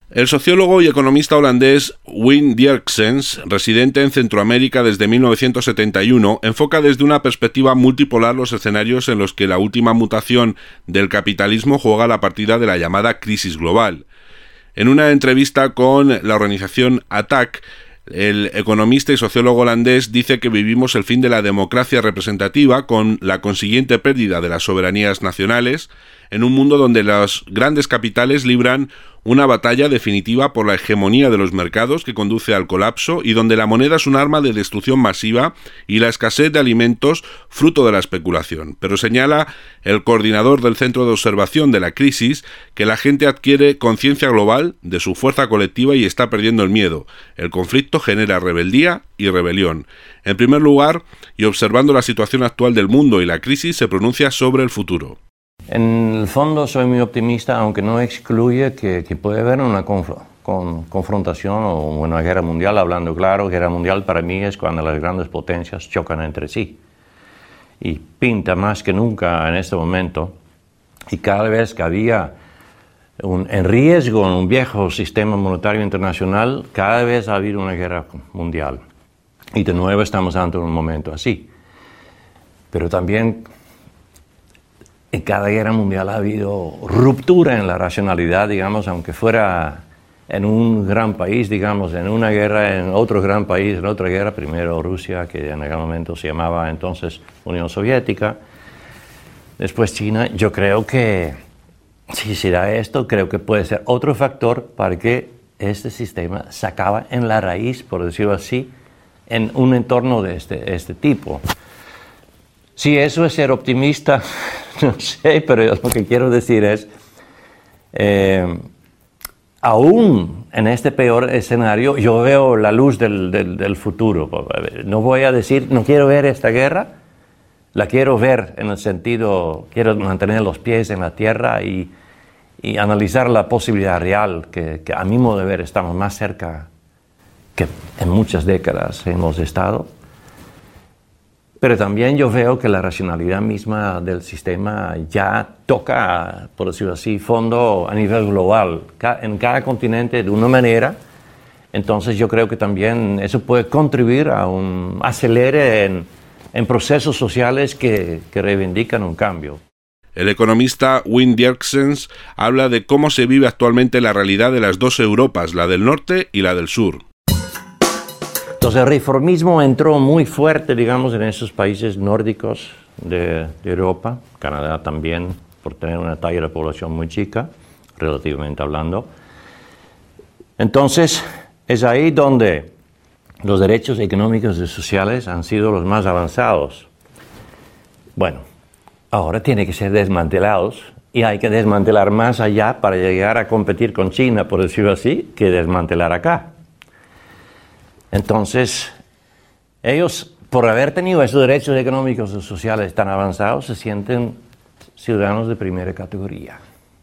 El sociólogo y economista holandés Wim Derksens, residente en Centroamérica desde 1971, enfoca desde una perspectiva multipolar los escenarios en los que la última mutación del capitalismo juega la partida de la llamada crisis global. En una entrevista con la organización ATTAC, el economista y sociólogo holandés dice que vivimos el fin de la democracia representativa con la consiguiente pérdida de las soberanías nacionales en un mundo donde los grandes capitales libran una batalla definitiva por la hegemonía de los mercados que conduce al colapso y donde la moneda es un arma de destrucción masiva y la escasez de alimentos fruto de la especulación. Pero señala el coordinador del Centro de Observación de la Crisis que la gente adquiere conciencia global de su fuerza colectiva y está perdiendo el miedo. El conflicto genera rebeldía y rebelión. En primer lugar, y observando la situación actual del mundo y la crisis, se pronuncia sobre el futuro. En el fondo soy muy optimista, aunque no excluye que puede haber una confrontación o una guerra mundial. Hablando claro, guerra mundial para mí es cuando las grandes potencias chocan entre sí. Y pinta más que nunca en este momento. Y cada vez que había en riesgo en un viejo sistema monetario internacional, cada vez ha habido una guerra mundial. Y de nuevo estamos ante un momento así. Pero también en cada guerra mundial ha habido ruptura en la racionalidad, digamos, aunque fuera en un gran país, digamos, en una guerra, en otro gran país, en otra guerra, primero Rusia, que en aquel momento se llamaba entonces Unión Soviética, después China. Yo creo que si se da esto, creo que puede ser otro factor para que este sistema se acabe en la raíz, por decirlo así, en un entorno de este tipo. Si eso es ser optimista, no sé, pero lo que quiero decir es, aún en este peor escenario, yo veo la luz del futuro. No voy a decir, no quiero ver esta guerra, la quiero ver en el sentido, quiero mantener los pies en la tierra y analizar la posibilidad real, que a mi modo de ver estamos más cerca que en muchas décadas hemos estado. Pero también yo veo que la racionalidad misma del sistema ya toca, por decirlo así, fondo a nivel global, en cada continente de una manera. Entonces yo creo que también eso puede contribuir a un acelere en procesos sociales que reivindican un cambio. El economista Wim Derksens habla de cómo se vive actualmente la realidad de las dos Europas, la del norte y la del sur. Entonces el reformismo entró muy fuerte, digamos, en esos países nórdicos de Europa, Canadá también, por tener una talla de población muy chica, relativamente hablando. Entonces es ahí donde los derechos económicos y sociales han sido los más avanzados. Bueno, ahora tienen que ser desmantelados y hay que desmantelar más allá para llegar a competir con China, por decirlo así, que desmantelar acá. Entonces, ellos, por haber tenido esos derechos económicos y sociales tan avanzados, se sienten ciudadanos de primera categoría.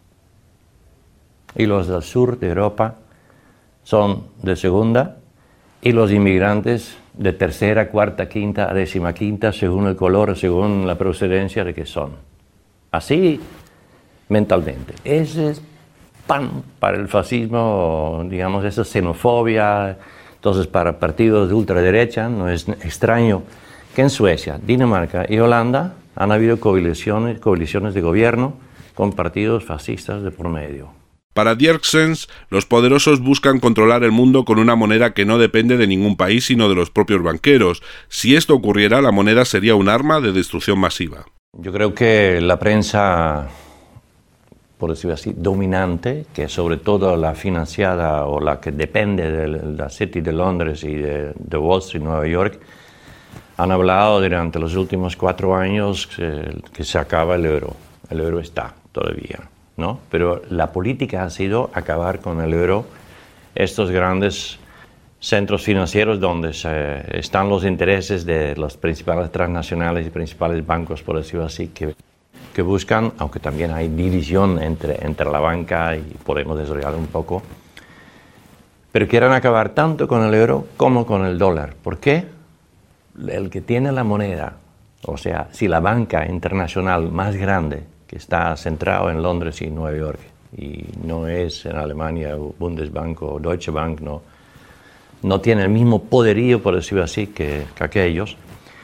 Y los del sur de Europa son de segunda, y los inmigrantes de tercera, cuarta, quinta, decimaquinta, según el color, según la procedencia de que son. Así, mentalmente. Ese es pan para el fascismo, digamos, esa xenofobia. Entonces, para partidos de ultraderecha, no es extraño que en Suecia, Dinamarca y Holanda han habido coaliciones de gobierno con partidos fascistas de por medio. Para Derksens, los poderosos buscan controlar el mundo con una moneda que no depende de ningún país, sino de los propios banqueros. Si esto ocurriera, la moneda sería un arma de destrucción masiva. Yo creo que la prensa, por decirlo así, dominante, que sobre todo la financiada o la que depende de la City de Londres y de Wall Street, Nueva York, han hablado durante los últimos 4 años que se acaba el euro. El euro está todavía, ¿no? Pero la política ha sido acabar con el euro, estos grandes centros financieros donde están los intereses de los principales transnacionales y principales bancos, por decirlo así, que buscan, aunque también hay división entre la banca y podemos desarrollar un poco, pero quieren acabar tanto con el euro como con el dólar. ¿Por qué? El que tiene la moneda, o sea, si la banca internacional más grande, que está centrado en Londres y Nueva York, y no es en Alemania o Bundesbank o Deutsche Bank, no tiene el mismo poderío, por decirlo así, que aquellos.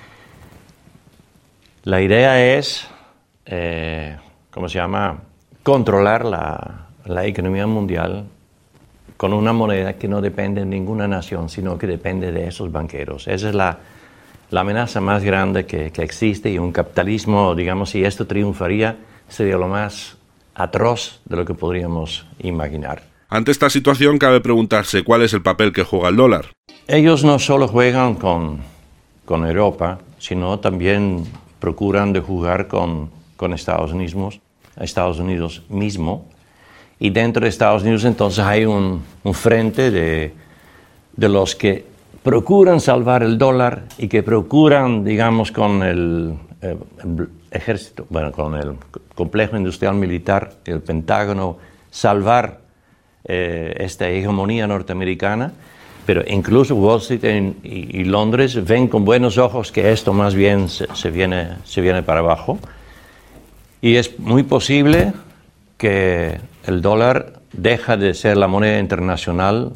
La idea es, controlar la economía mundial con una moneda que no depende de ninguna nación, sino que depende de esos banqueros. Esa es la amenaza más grande que existe, y un capitalismo, digamos, si esto triunfaría, sería lo más atroz de lo que podríamos imaginar. Ante esta situación cabe preguntarse cuál es el papel que juega el dólar. Ellos no solo juegan con Europa, sino también procuran de jugar con Estados Unidos mismo. Y dentro de Estados Unidos entonces hay un frente de los que procuran salvar el dólar y que procuran, digamos, con el ejército, con el complejo industrial militar, el Pentágono, salvar esta hegemonía norteamericana. Pero incluso Wall Street y Londres ven con buenos ojos que esto más bien se viene para abajo. Y es muy posible que el dólar deja de ser la moneda internacional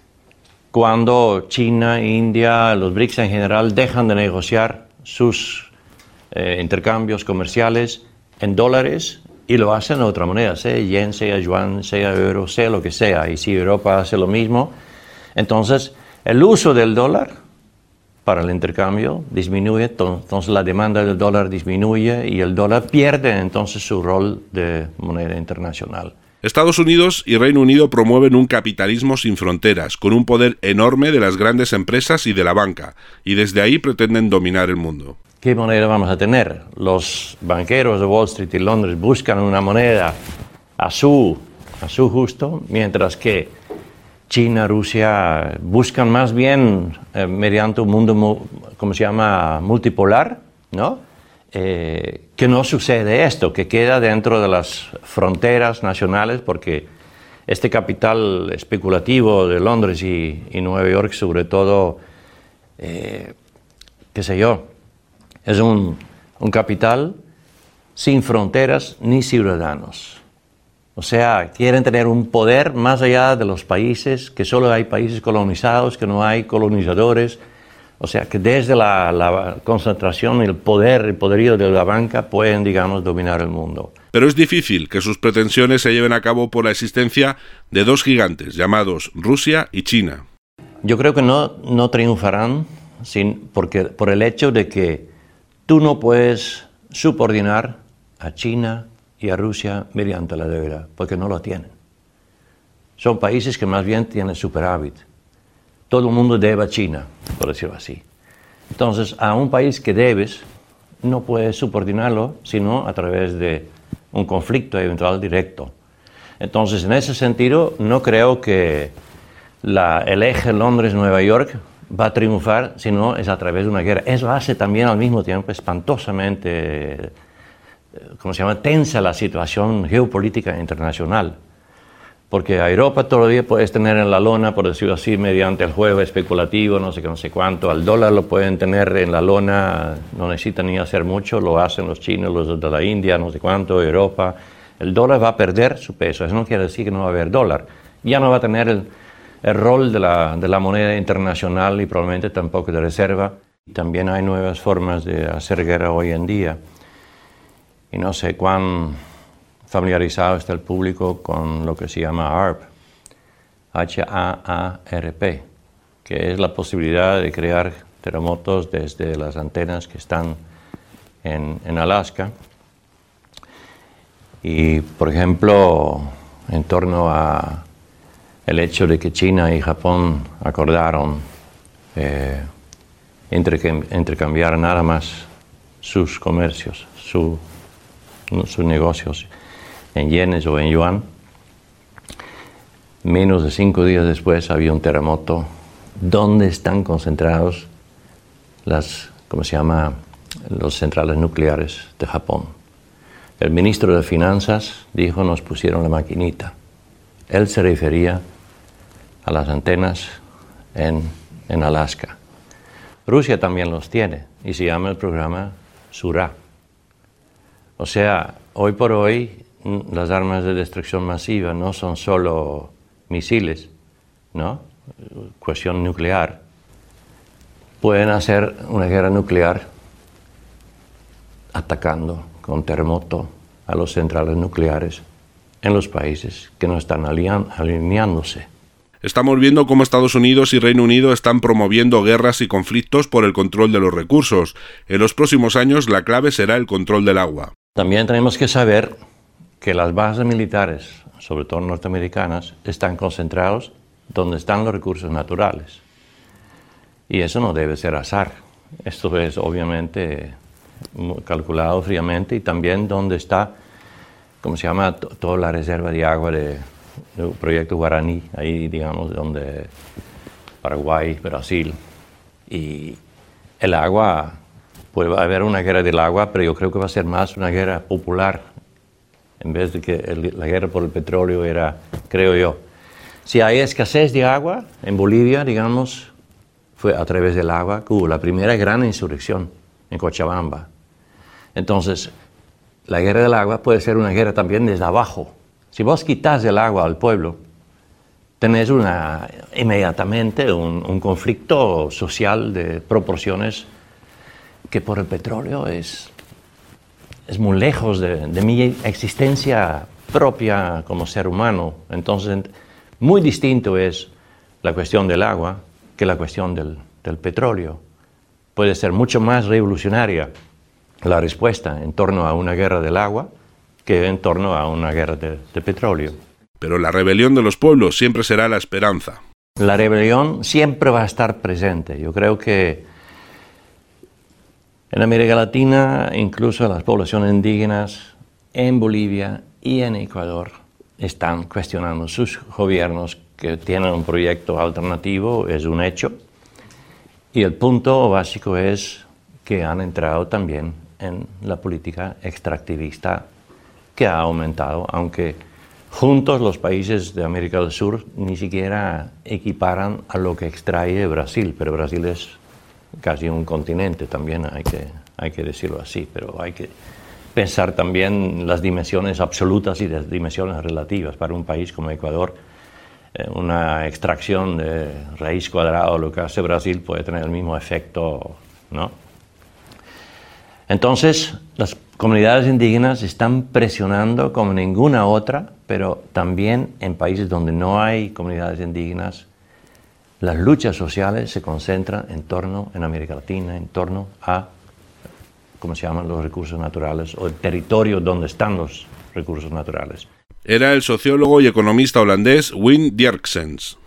cuando China, India, los BRICS en general dejan de negociar sus intercambios comerciales en dólares y lo hacen en otra moneda, sea yen, sea yuan, sea euro, sea lo que sea. Y si Europa hace lo mismo, entonces el uso del dólar para el intercambio disminuye, entonces la demanda del dólar disminuye y el dólar pierde entonces su rol de moneda internacional. Estados Unidos y Reino Unido promueven un capitalismo sin fronteras, con un poder enorme de las grandes empresas y de la banca, y desde ahí pretenden dominar el mundo. ¿Qué moneda vamos a tener? Los banqueros de Wall Street y Londres buscan una moneda a su gusto, mientras que China, Rusia buscan más bien mediante un mundo, multipolar, ¿no? Que no sucede esto, que queda dentro de las fronteras nacionales, porque este capital especulativo de Londres y Nueva York, sobre todo, es un capital sin fronteras ni ciudadanos. O sea, quieren tener un poder más allá de los países, que solo hay países colonizados, que no hay colonizadores. O sea, que desde la concentración y el poderío de la banca pueden, digamos, dominar el mundo. Pero es difícil que sus pretensiones se lleven a cabo por la existencia de dos gigantes llamados Rusia y China. Yo creo que no triunfarán por el hecho de que tú no puedes subordinar a China y a Rusia mediante la deuda, porque no lo tienen. Son países que más bien tienen superávit. Todo el mundo debe a China, por decirlo así. Entonces, a un país que debes, no puedes subordinarlo, sino a través de un conflicto eventual directo. Entonces, en ese sentido, no creo que el eje Londres-Nueva York va a triunfar, sino es a través de una guerra. Eso hace también al mismo tiempo espantosamente, tensa la situación geopolítica internacional. Porque a Europa todavía puedes tener en la lona, por decirlo así, mediante el juego especulativo, no sé cuánto. Al dólar lo pueden tener en la lona, no necesitan ni hacer mucho, lo hacen los chinos, los de la India, no sé cuánto, Europa. El dólar va a perder su peso, eso no quiere decir que no va a haber dólar. Ya no va a tener el rol de la moneda internacional y probablemente tampoco de reserva. También hay nuevas formas de hacer guerra hoy en día. Y no sé cuán familiarizado está el público con lo que se llama HAARP, H-A-A-R-P, que es la posibilidad de crear terremotos desde las antenas que están en Alaska. Y, por ejemplo, en torno a el hecho de que China y Japón acordaron intercambiar nada más sus comercios, sus negocios en yenes o en yuan, menos de 5 días después había un terremoto donde están concentrados las centrales nucleares de Japón. El ministro de Finanzas dijo, nos pusieron la maquinita. Él se refería a las antenas en Alaska. Rusia también los tiene y se llama el programa Sura. O sea, hoy por hoy las armas de destrucción masiva no son solo misiles, ¿no? Cuestión nuclear. Pueden hacer una guerra nuclear atacando con terremoto a las centrales nucleares en los países que no están alineándose. Estamos viendo cómo Estados Unidos y Reino Unido están promoviendo guerras y conflictos por el control de los recursos. En los próximos años la clave será el control del agua. También tenemos que saber que las bases militares, sobre todo norteamericanas, están concentradas donde están los recursos naturales. Y eso no debe ser azar. Esto es obviamente calculado fríamente, y también donde está, ¿cómo se llama?, toda la reserva de agua del proyecto Guaraní, ahí digamos donde Paraguay, Brasil. Y el agua, puede haber una guerra del agua, pero yo creo que va a ser más una guerra popular, en vez de que la guerra por el petróleo era, creo yo. Si hay escasez de agua en Bolivia, digamos, fue a través del agua que hubo la primera gran insurrección en Cochabamba. Entonces, la guerra del agua puede ser una guerra también desde abajo. Si vos quitas el agua al pueblo, tenés inmediatamente un conflicto social de proporciones que por el petróleo es muy lejos de mi existencia propia como ser humano. Entonces, muy distinto es la cuestión del agua que la cuestión del petróleo. Puede ser mucho más revolucionaria la respuesta en torno a una guerra del agua que en torno a una guerra de petróleo. Pero la rebelión de los pueblos siempre será la esperanza. La rebelión siempre va a estar presente. Yo creo que en América Latina, incluso las poblaciones indígenas en Bolivia y en Ecuador están cuestionando sus gobiernos que tienen un proyecto alternativo, es un hecho. Y el punto básico es que han entrado también en la política extractivista que ha aumentado, aunque juntos los países de América del Sur ni siquiera equiparan a lo que extrae de Brasil, pero Brasil es casi un continente también, hay que decirlo así, pero hay que pensar también las dimensiones absolutas y las dimensiones relativas. Para un país como Ecuador, una extracción de raíz cuadrada, lo que hace Brasil, puede tener el mismo efecto, ¿no? Entonces, las comunidades indígenas están presionando como ninguna otra, pero también en países donde no hay comunidades indígenas, las luchas sociales se concentran en América Latina, en torno a, ¿cómo se llaman?, los recursos naturales, o el territorio donde están los recursos naturales. Era el sociólogo y economista holandés Wim Derksen.